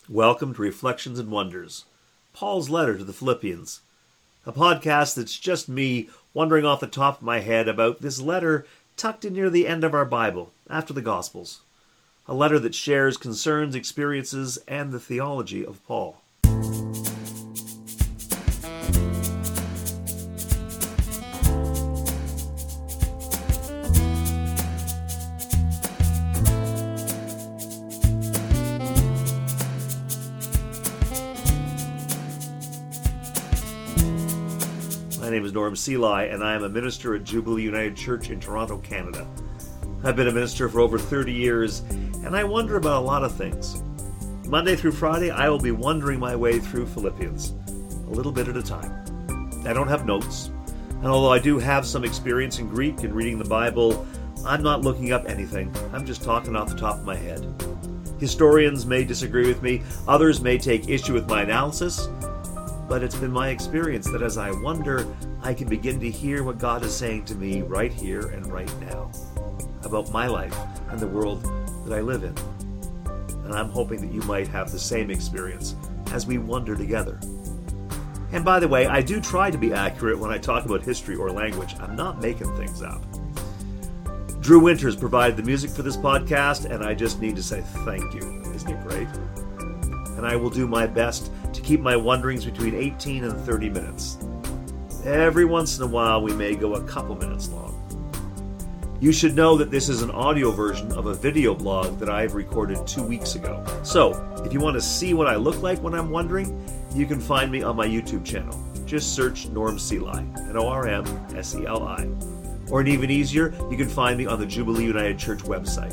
Welcome to Reflections and Wonders, Paul's letter to the Philippians, a podcast that's just me wondering off the top of my head about this letter tucked in near the end of our Bible, after the Gospels, a letter that shares concerns, experiences, and the theology of Paul. My name is Norm Seelye, and I am a minister at Jubilee United Church in Toronto, Canada. I've been a minister for over 30 years, and I wonder about a lot of things. Monday through Friday, I will be wondering my way through Philippians, a little bit at a time. I don't have notes, and although I do have some experience in Greek and reading the Bible, I'm not looking up anything. I'm just talking off the top of my head. Historians may disagree with me, others may take issue with my analysis, but it's been my experience that as I wonder, I can begin to hear what God is saying to me right here and right now about my life and the world that I live in. And I'm hoping that you might have the same experience as we wonder together. And by the way, I do try to be accurate when I talk about history or language. I'm not making things up. Drew Winters provided the music for this podcast, and I just need to say thank you. Isn't he great? And I will do my best to keep my wonderings between 18 and 30 minutes. Every once in a while, we may go a couple minutes long. You should know that this is an audio version of a video blog that I've recorded 2 weeks ago. So, if you want to see what I look like when I'm wondering, you can find me on my YouTube channel. Just search Norm Seelye, N-O-R-M-S-E-L-I. Or even easier, you can find me on the Jubilee United Church website,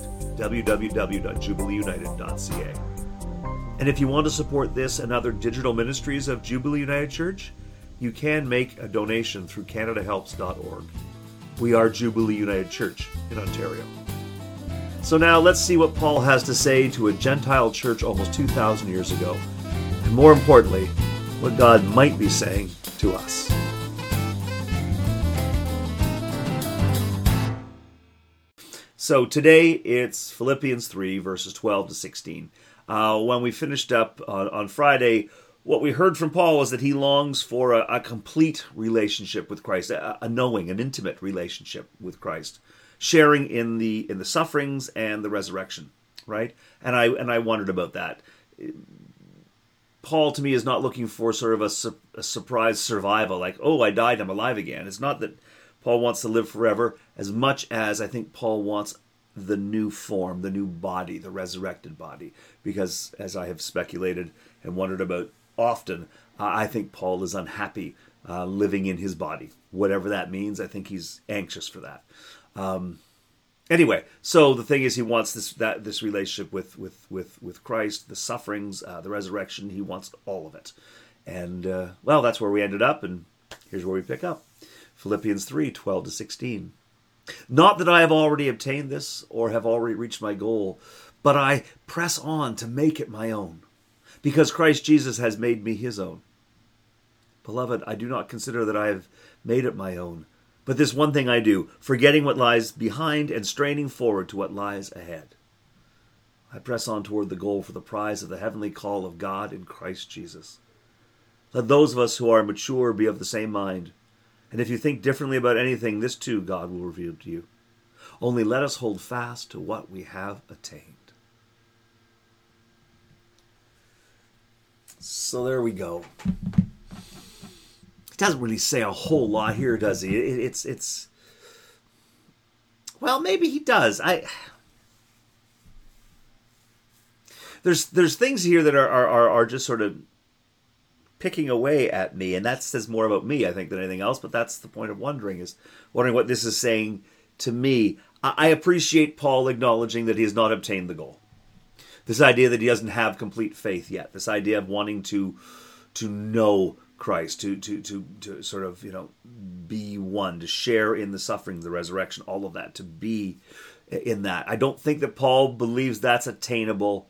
www.jubileeunited.ca. And if you want to support this and other digital ministries of Jubilee United Church, you can make a donation through CanadaHelps.org. We are Jubilee United Church in Ontario. So now let's see what Paul has to say to a Gentile church almost 2,000 years ago. And more importantly, what God might be saying to us. So today it's Philippians 3, verses 12 to 16. When we finished up on Friday, what we heard from Paul was that he longs for a complete relationship with Christ, a knowing, an intimate relationship with Christ, sharing in the sufferings and the resurrection, right? And I wondered about that. Paul, to me, is not looking for sort of a surprise survival, like, oh, I died, I'm alive again. It's not that Paul wants to live forever as much as I think Paul wants the new form, the new body, the resurrected body. Because as I have speculated and wondered about often, I think Paul is unhappy living in his body. Whatever that means, I think he's anxious for that. Anyway, so the thing is, he wants this relationship with Christ, the sufferings, the resurrection. He wants all of it. And, well, that's where we ended up, and here's where we pick up. Philippians 3, 12 to 16. Not that I have already obtained this or have already reached my goal, but I press on to make it my own, because Christ Jesus has made me his own. Beloved, I do not consider that I have made it my own, but this one thing I do, forgetting what lies behind and straining forward to what lies ahead. I press on toward the goal for the prize of the heavenly call of God in Christ Jesus. Let those of us who are mature be of the same mind. And if you think differently about anything, this too God will reveal to you. Only let us hold fast to what we have attained. So there we go. He doesn't really say a whole lot here, does he? It's well, maybe he does. There's things here that are just sort of picking away at me, and that says more about me, I think, than anything else. But that's the point of wondering what this is saying to me. I appreciate Paul acknowledging that he has not obtained the goal. This idea that he doesn't have complete faith yet. This idea of wanting to know Christ, to sort of, be one, to share in the suffering, the resurrection, all of that, to be in that. I don't think that Paul believes that's attainable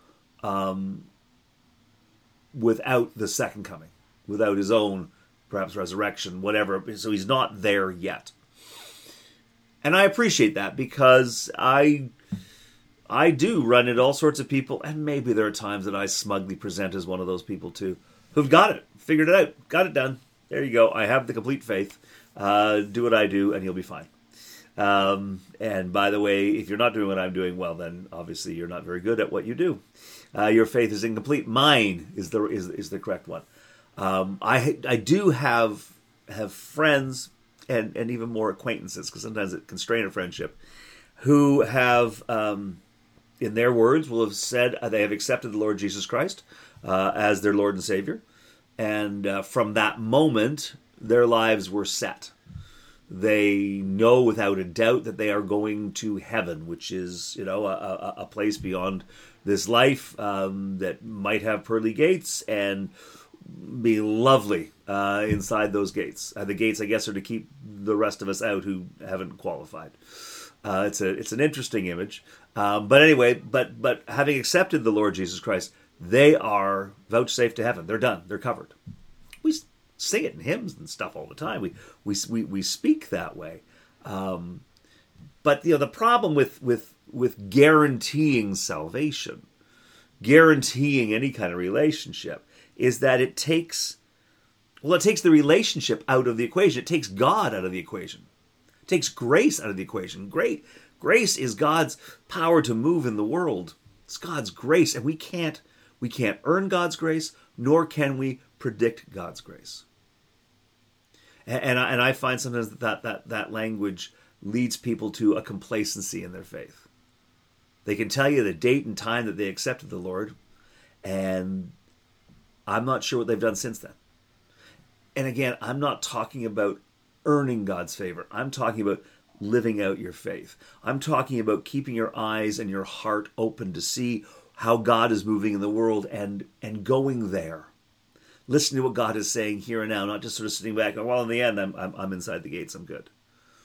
without the second coming, without his own, perhaps, resurrection, whatever. So he's not there yet. And I appreciate that, because I do run into all sorts of people, and maybe there are times that I smugly present as one of those people too, who've got it, figured it out, got it done. There you go. I have the complete faith. Do what I do, and you'll be fine. And by the way, if you're not doing what I'm doing, well, then obviously you're not very good at what you do. Your faith is incomplete. Mine is the correct one. I do have friends and even more acquaintances, because sometimes it can strain a friendship, who have, in their words, will have said they have accepted the Lord Jesus Christ as their Lord and Savior. And from that moment, their lives were set. They know without a doubt that they are going to heaven, which is, a place beyond this life that might have pearly gates and be lovely inside those gates. The gates, I guess, are to keep the rest of us out who haven't qualified. It's an interesting image, but anyway, but having accepted the Lord Jesus Christ, they are vouchsafed to heaven. They're done. They're covered. We sing it in hymns and stuff all the time. We speak that way. But the problem with guaranteeing salvation, guaranteeing any kind of relationship, is that it takes the relationship out of the equation. It takes God out of the equation. It takes grace out of the equation. Grace is God's power to move in the world. It's God's grace, and we can't earn God's grace, nor can we predict God's grace. And I find sometimes that language leads people to a complacency in their faith. They can tell you the date and time that they accepted the Lord, and I'm not sure what they've done since then. And again, I'm not talking about earning God's favor. I'm talking about living out your faith. I'm talking about keeping your eyes and your heart open to see how God is moving in the world and going there. Listening to what God is saying here and now, not just sort of sitting back and, well, in the end, I'm inside the gates, I'm good.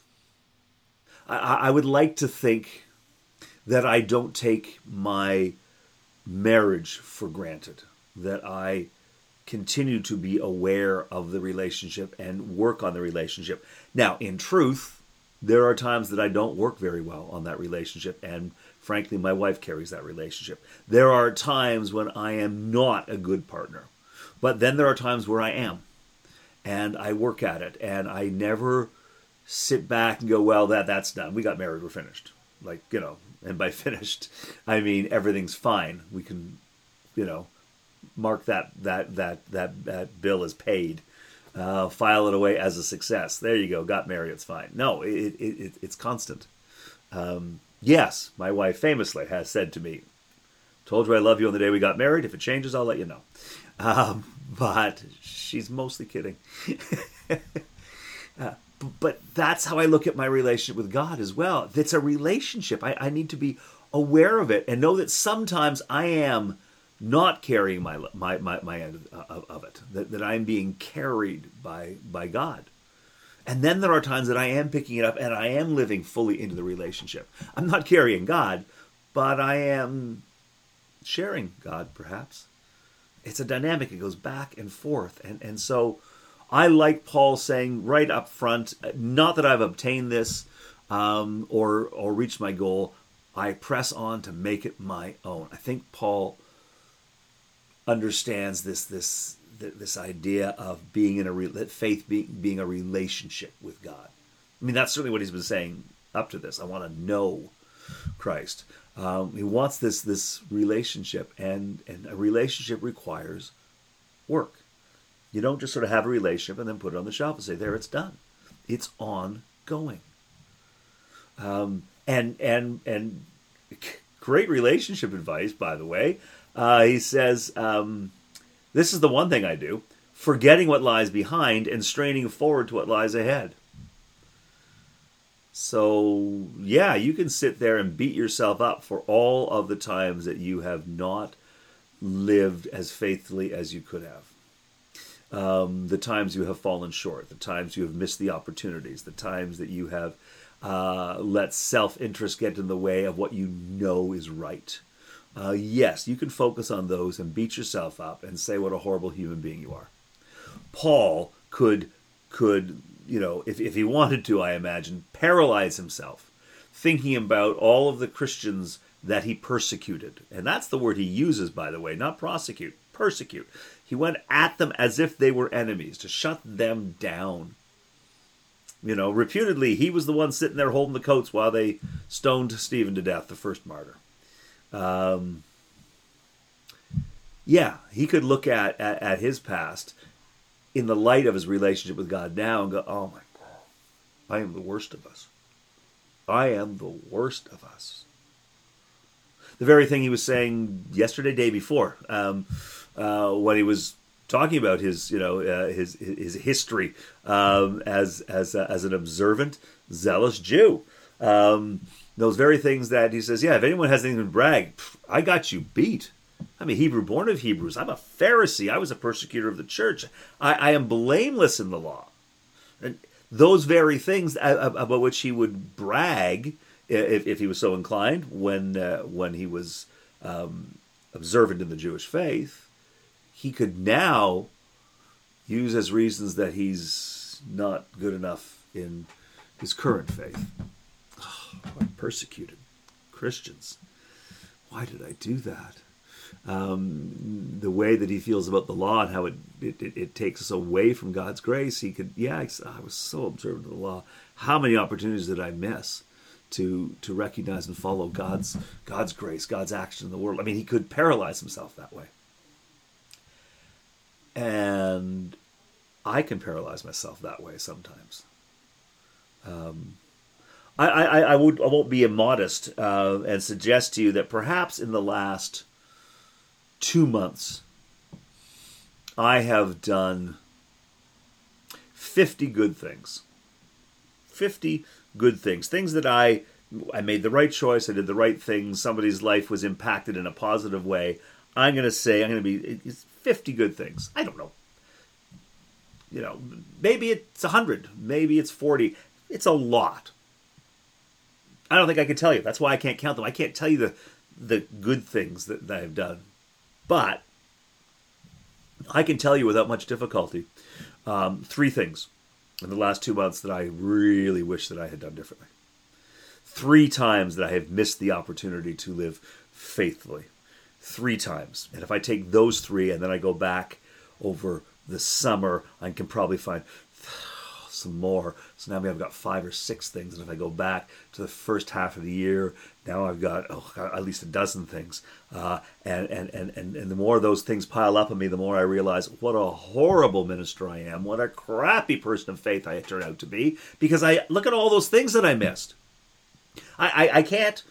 I would like to think that I don't take my marriage for granted, that I continue to be aware of the relationship and work on the relationship. Now, in truth, there are times that I don't work very well on that relationship, and frankly, my wife carries that relationship. There are times when I am not a good partner, but then there are times where I am, and I work at it, and I never sit back and go, well, that's done. We got married, we're finished. And by finished, I mean everything's fine. We can, mark that bill as paid, file it away as a success. There you go, got married, it's fine. No, it's constant. Yes, my wife famously has said to me, told you I love you on the day we got married. If it changes, I'll let you know. But she's mostly kidding. But that's how I look at my relationship with God as well. It's a relationship. I need to be aware of it and know that sometimes I am not carrying my end of it, that I'm being carried by God. And then there are times that I am picking it up and I am living fully into the relationship. I'm not carrying God, but I am sharing God, perhaps. It's a dynamic. It goes back and forth. And so I like Paul saying right up front, not that I've obtained this or reached my goal. I press on to make it my own. I think Paul understands this idea of being in faith being a relationship with God. I mean, that's certainly what he's been saying up to this. I want to know Christ. He wants this relationship, and a relationship requires work. You don't just sort of have a relationship and then put it on the shelf and say, there, it's done. It's ongoing. And great relationship advice, by the way. He says, this is the one thing I do, forgetting what lies behind and straining forward to what lies ahead. So, yeah, you can sit there and beat yourself up for all of the times that you have not lived as faithfully as you could have. The times you have fallen short, the times you have missed the opportunities, the times that you have let self-interest get in the way of what you know is right. Yes, you can focus on those and beat yourself up and say what a horrible human being you are. Paul could if he wanted to, I imagine, paralyze himself, thinking about all of the Christians that he persecuted. And that's the word he uses, by the way, not prosecute, persecute. He went at them as if they were enemies, to shut them down. You know, reputedly, he was the one sitting there holding the coats while they stoned Stephen to death, the first martyr. Yeah, he could look at his past in the light of his relationship with God now and go, oh my God, I am the worst of us. I am the worst of us. The very thing he was saying yesterday, day before, when he was talking about his history as an observant, zealous Jew. Those very things that he says, yeah, if anyone has anything to brag, I got you beat. I'm a Hebrew born of Hebrews. I'm a Pharisee. I was a persecutor of the church. I am blameless in the law. And those very things about which he would brag, if he was so inclined, when he was observant in the Jewish faith, he could now use as reasons that he's not good enough in his current faith. Oh, I persecuted Christians. Why did I do that? The way that he feels about the law and how it takes us away from God's grace. He could, I was so observant of the law. How many opportunities did I miss to recognize and follow God's grace, God's action in the world? I mean, he could paralyze himself that way. And I can paralyze myself that way sometimes. I won't be immodest and suggest to you that perhaps in the last 2 months, I have done 50 good things. 50 good things. Things that I made the right choice, I did the right things, somebody's life was impacted in a positive way. It's 50 good things. I don't know. You know, maybe it's 100, maybe it's 40. It's a lot. I don't think I can tell you. That's why I can't count them. I can't tell you the good things that I've done. But I can tell you without much difficulty 3 things in the last 2 months that I really wish that I had done differently. 3 times that I have missed the opportunity to live faithfully. 3 times. And if I take those 3 and then I go back over the summer, I can probably find some more. So now I've got 5 or 6 things. And if I go back to the first half of the year, now I've got at least a dozen things. And the more those things pile up on me, the more I realize what a horrible minister I am. What a crappy person of faith I turn out to be. Because I look at all those things that I missed. I can't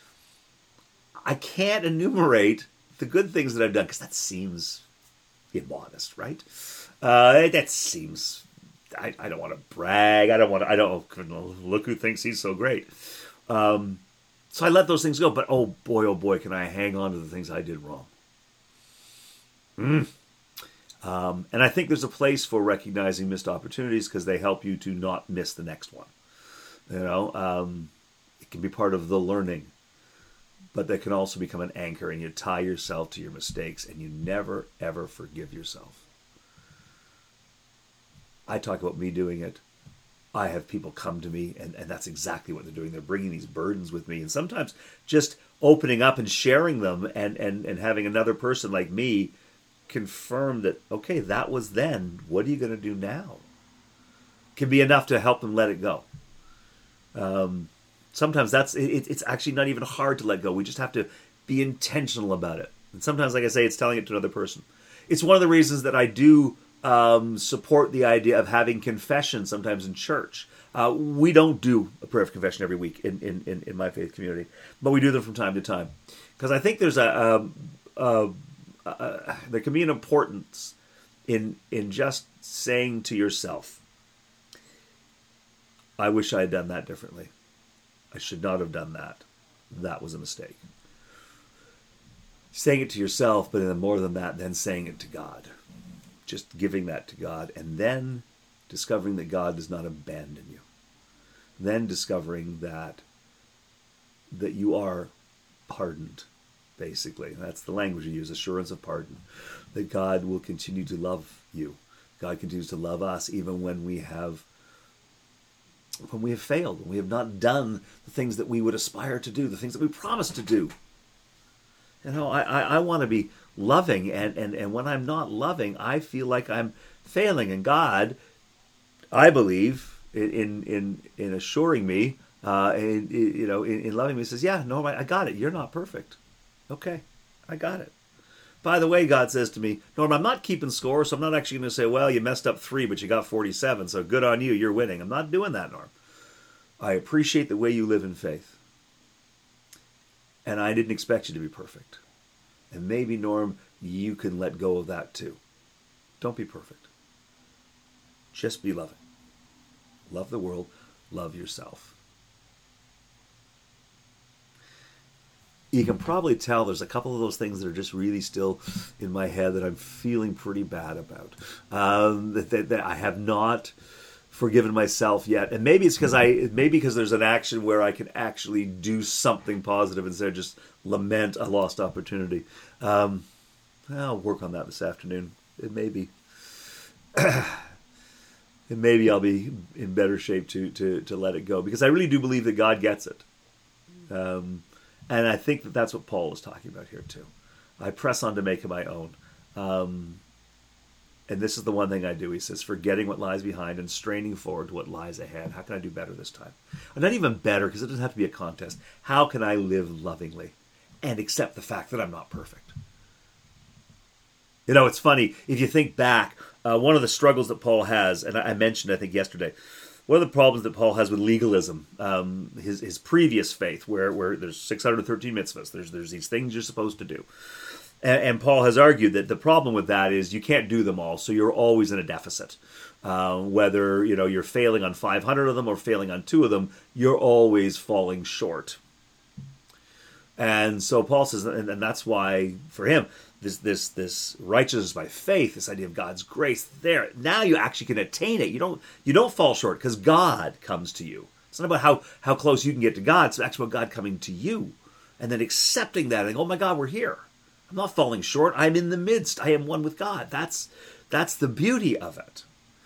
enumerate the good things that I've done, because that seems immodest, right? That seems, I don't want to brag. I don't look who thinks he's so great. So I let those things go, but oh boy, can I hang on to the things I did wrong. And I think there's a place for recognizing missed opportunities, because they help you to not miss the next one. You know, it can be part of the learning, but they can also become an anchor, and you tie yourself to your mistakes, and you never, ever forgive yourself. I talk about me doing it. I have people come to me, and that's exactly what they're doing. They're bringing these burdens with me, and sometimes just opening up and sharing them and having another person like me confirm that, okay, that was then. What are you going to do now? Can be enough to help them let it go. Sometimes it's actually not even hard to let go. We just have to be intentional about it. And sometimes, like I say, it's telling it to another person. It's one of the reasons that I do support the idea of having confession sometimes in church. We don't do a prayer of confession every week in my faith community, but we do them from time to time, because I think there's there can be an importance in just saying to yourself, I wish I had done that differently. I should not have done that. That was a mistake. Saying it to yourself, but then more than that, then saying it to God. Just giving that to God, and then discovering that God does not abandon you. Then discovering that you are pardoned, basically. And that's the language you use, assurance of pardon. That God will continue to love you. God continues to love us even when we have failed, when we have not done the things that we would aspire to do, the things that we promised to do. I want to be loving, and when I'm not loving, I feel like I'm failing. And God, I believe, in assuring me, in loving me, says, yeah, no, I got it. You're not perfect. Okay, I got it. By the way, God says to me, Norm, I'm not keeping score, so I'm not actually going to say, well, you messed up 3, but you got 47, so good on you, you're winning. I'm not doing that, Norm. I appreciate the way you live in faith. And I didn't expect you to be perfect. And maybe, Norm, you can let go of that too. Don't be perfect. Just be loving. Love the world. Love yourself. You can probably tell there's a couple of those things that are just really still in my head that I'm feeling pretty bad about. That I have not forgiven myself yet. And maybe it's because there's an action where I can actually do something positive instead of just lament a lost opportunity. I'll work on that this afternoon. It may be. And maybe I'll be in better shape to let it go, because I really do believe that God gets it. And I think that that's what Paul is talking about here too. I press on to make it my own. And this is the one thing I do. He says, forgetting what lies behind and straining forward to what lies ahead. How can I do better this time? And not even better, because it doesn't have to be a contest. How can I live lovingly and accept the fact that I'm not perfect? It's funny. If you think back, one of the struggles that Paul has, and I mentioned, I think, yesterday, one of the problems that Paul has with legalism, his previous faith, where there's 613 mitzvahs, there's these things you're supposed to do. And Paul has argued that the problem with that is you can't do them all, so you're always in a deficit. Whether you're failing on 500 of them or failing on 2 of them, you're always falling short. And so Paul says, and that's why for him, this righteousness by faith, this idea of God's grace, there now you actually can attain it. You don't fall short because God comes to you. It's not about how close you can get to God. It's actually about God coming to you, and then accepting that and oh my God, we're here. I'm not falling short. I'm in the midst. I am one with God. That's the beauty of it.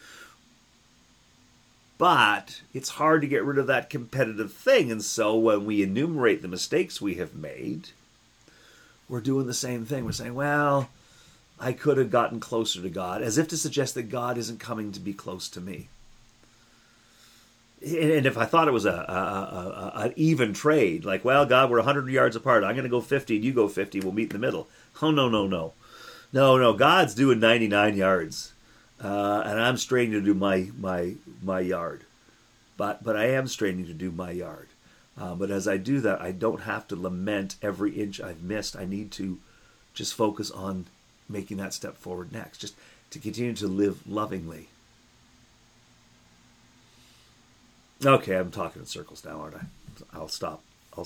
But it's hard to get rid of that competitive thing. And so when we enumerate the mistakes we have made, we're doing the same thing. We're saying, well, I could have gotten closer to God, as if to suggest that God isn't coming to be close to me. And if I thought it was an even trade, like, well, God, we're 100 yards apart. I'm going to go 50 and you go 50. We'll meet in the middle. Oh, no. No, God's doing 99 yards. And I'm straining to do my yard. But I am straining to do my yard. But as I do that, I don't have to lament every inch I've missed. I need to just focus on making that step forward next, just to continue to live lovingly. Okay, I'm talking in circles now, aren't I? I'll stop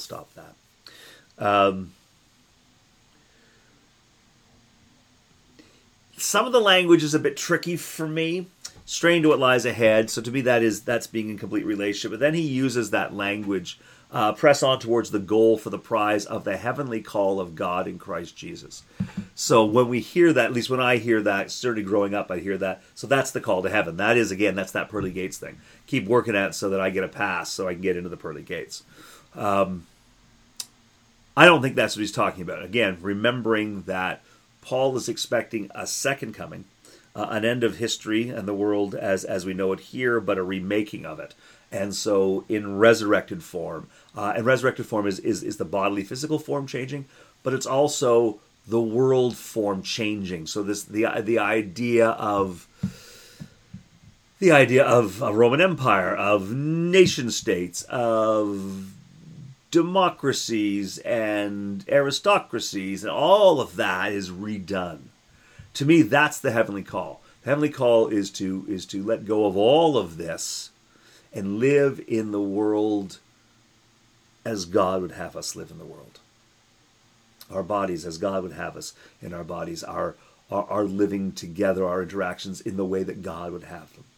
that. Some of the language is a bit tricky for me. Strain to what lies ahead. So to me, that's being in complete relationship. But then he uses that language, press on towards the goal for the prize of the heavenly call of God in Christ Jesus. So when we hear that, at least when I hear that, certainly growing up, I hear that. So that's the call to heaven. That is, again, that's that pearly gates thing. Keep working at it so that I get a pass, so I can get into the pearly gates. I don't think that's what he's talking about. Again, remembering that Paul is expecting a second coming, an end of history and the world as we know it here, but a remaking of it. And so in resurrected form, and resurrected form is the bodily physical form changing, but it's also the world form changing. So the idea of a Roman Empire, of nation states, of democracies and aristocracies, and all of that is redone. To me, that's the heavenly call. The heavenly call is to let go of all of this and live in the world as God would have us live in the world. Our bodies as God would have us in our bodies, our living together, our interactions in the way that God would have them.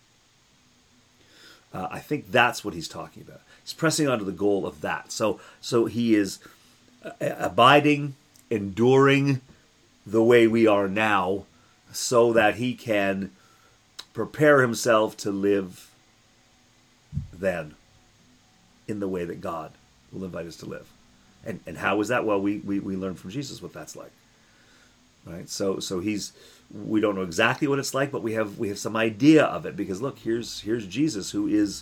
I think that's what he's talking about. He's pressing on to the goal of that. So he is abiding, enduring the way we are now, so that he can prepare himself to live then in the way that God will invite us to live. And how is that? Well, we learn from Jesus what that's like. Right? So we don't know exactly what it's like, but we have some idea of it, because look, here's Jesus, who is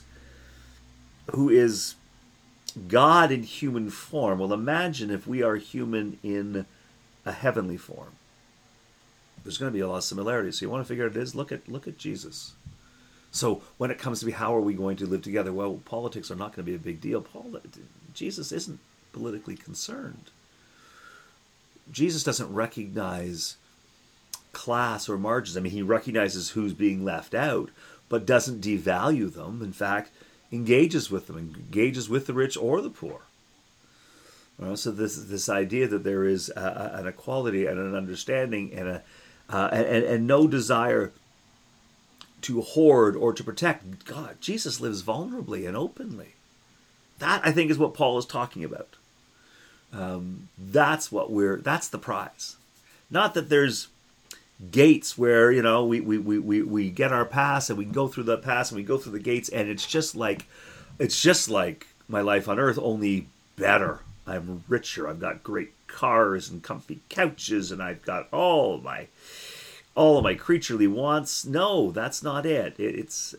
God in human form. Well, imagine if we are human in a heavenly form. There's going to be a lot of similarities. So you want to figure out what it is? Look at Jesus. So when it comes to how are we going to live together? Well, politics are not going to be a big deal. Jesus isn't politically concerned. Jesus doesn't recognize class or margins. I mean, he recognizes who's being left out, but doesn't devalue them. In fact, engages with them, engages with the rich or the poor. So this idea that there is an equality and an understanding and no desire to hoard or to protect. God, Jesus lives vulnerably and openly. That, I think, is what Paul is talking about. That's the prize. Not that there's gates where, we get our pass and we go through the pass and we go through the gates, and it's just like my life on earth, only better. I'm richer. I've got great cars and comfy couches, and I've got all of my creaturely wants. No, that's not it. It's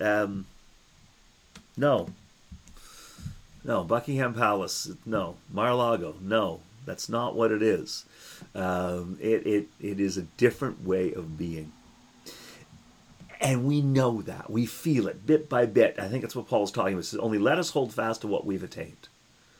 no. Buckingham Palace. No. Mar-a-Lago. No, that's not what it is. It is a different way of being. And we know that. We feel it bit by bit. I think that's what Paul's talking about. He says, only let us hold fast to what we've attained.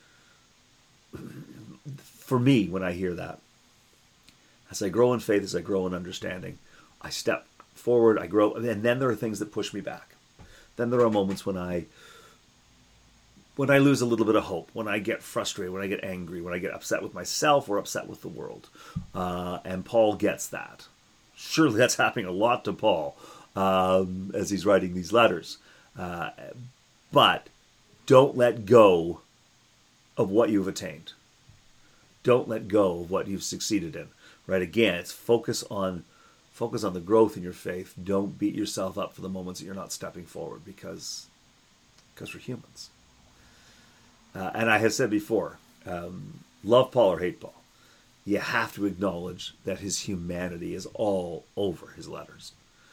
For me, when I hear that, as I grow in faith, as I grow in understanding, I step forward, I grow, and then there are things that push me back. Then there are moments when I lose a little bit of hope, when I get frustrated, when I get angry, when I get upset with myself or upset with the world. And Paul gets that. Surely that's happening a lot to Paul as he's writing these letters. But don't let go of what you've attained. Don't let go of what you've succeeded in. Right? Again, it's focus on the growth in your faith. Don't beat yourself up for the moments that you're not stepping forward, because we're humans. And I have said before, love Paul or hate Paul, you have to acknowledge that his humanity is all over his letters.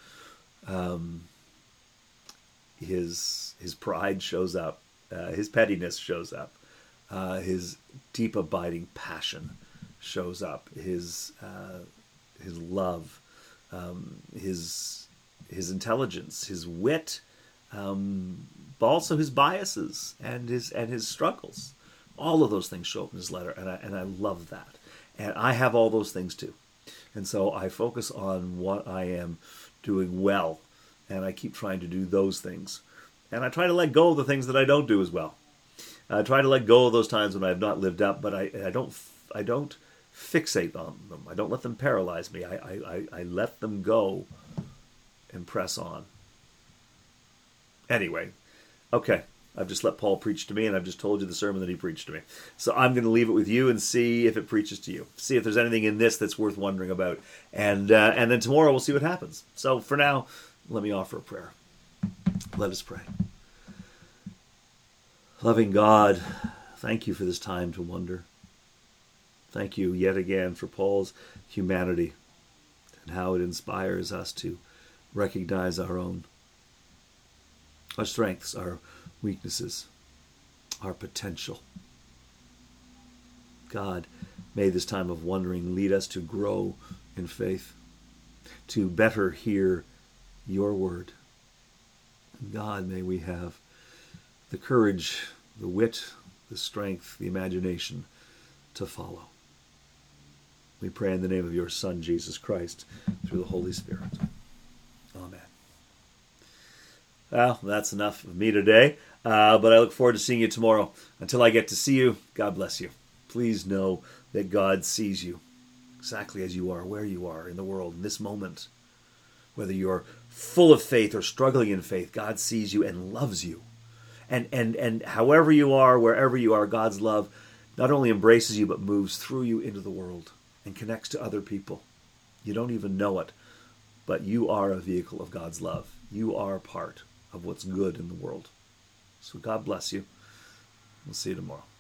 His pride shows up, his pettiness shows up, his deep abiding passion shows up, his love, his intelligence, his wit, but also his biases and his struggles. All of those things show up in his letter, and I love that. And I have all those things too. And so I focus on what I am doing well, and I keep trying to do those things. And I try to let go of the things that I don't do as well. I try to let go of those times when I have not lived up, but I don't fixate on them. I don't let them paralyze me. I let them go and press on. Anyway, okay, I've just let Paul preach to me, and I've just told you the sermon that he preached to me. So I'm going to leave it with you and see if it preaches to you. See if there's anything in this that's worth wondering about. And then tomorrow we'll see what happens. So for now, let me offer a prayer. Let us pray. Loving God, thank you for this time to wonder. Thank you yet again for Paul's humanity and how it inspires us to recognize our strengths, our weaknesses, our potential. God, may this time of wondering lead us to grow in faith, to better hear your word. God, may we have the courage, the wit, the strength, the imagination to follow. We pray in the name of your Son, Jesus Christ, through the Holy Spirit. Amen. Well, that's enough of me today, but I look forward to seeing you tomorrow. Until I get to see you, God bless you. Please know that God sees you exactly as you are, where you are in the world, in this moment. Whether you're full of faith or struggling in faith, God sees you and loves you. And however you are, wherever you are, God's love not only embraces you, but moves through you into the world and connects to other people. You don't even know it, but you are a vehicle of God's love. You are part of what's good in the world. So God bless you. We'll see you tomorrow.